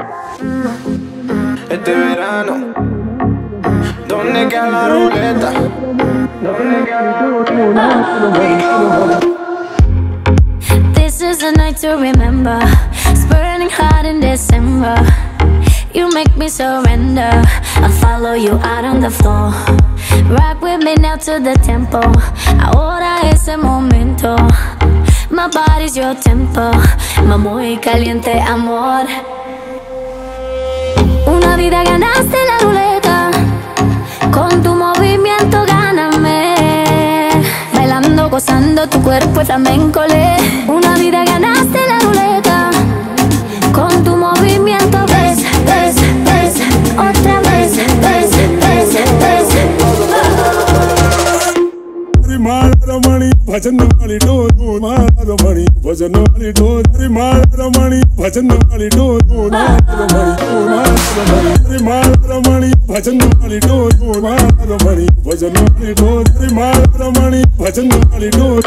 Este verano, ¿dónde queda la ruleta? This is a night to remember. It's burning hot in December. You make me surrender. I'll follow you out on the floor. Rock with me now to the tempo. Ahora es el momento. My body's your tempo. Muy caliente amor. Una vida ganaste la ruleta. Con tu movimiento gáname. Bailando, gozando tu cuerpo flamenco. Una vida ganaste la ruleta. Con tu movimiento ves, ves, ves. Otra vez, ves, ves, ves. Ramaani, bhajan wali do Ramaani, bhajan wali do Ramaani, bhajan wali do Ramaani, bhajan wali do Ramaani, bhajan wali do Ramaani, bhajan wali do.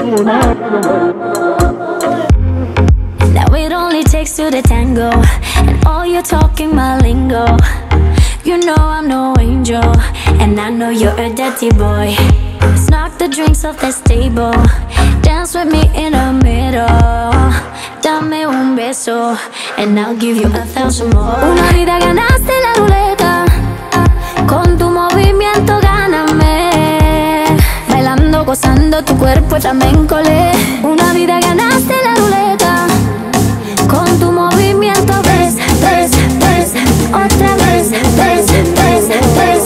Now it only takes two to tango, and all you're talking my lingo. You know I'm no angel, and I know you're a dirty boy. Let's knock the drinks off the table. Dance with me in the middle. Dame un beso, and I'll give you 1,000 more. Una vida ganaste la ruleta. Con tu movimiento gáname. Bailando, gozando tu cuerpo flamenco. Una vida ganaste la ruleta. Con tu movimiento ves, ves, ves. Otra vez, ves, ves, ves.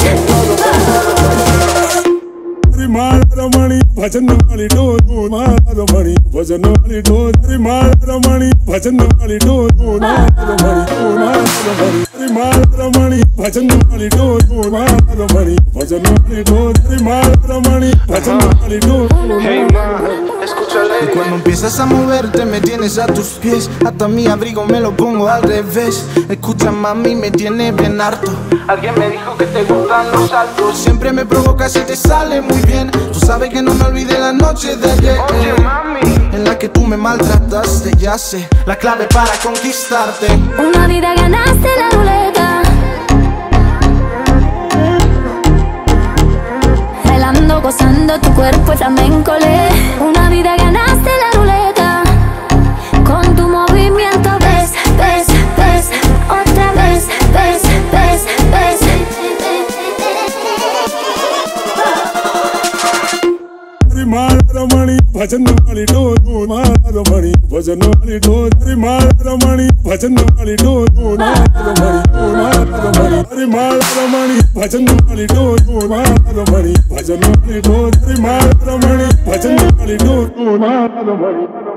Ramaani, bhajan wali do Ramaani, bhajan wali do Ramaani, bhajan wali do Ramaani, bhajan wali do Ramaani, bhajan wali do Ramaani, bhajan wali do. Hey ma, escúchale. Y cuando empiezas a moverte me tienes a tus pies. Hasta mi abrigo me lo pongo al revés. Escucha mami, me tiene bien harto. Alguien me dijo que te gustan los saltos. Siempre me provocas y te sale muy bien. Tú sabes que no me olvidé la noche de ayer. Oye mami, en la que tú me maltrataste, ya sé la clave para conquistarte. Una vida ganaste la ruleta. Bailando, gozando tu cuerpo flamenco. Una vida ganaste la ruleta. Con tu movimiento ves, ves, ves. Otra vez, ves, ves, ves. Ramaani, bhajan wali do Ramaani, bhajan wali do Ramaani, bhajan wali do Ramaani, bhajan wali do Ramaani, bhajan wali do Ramaani, bhajan wali do.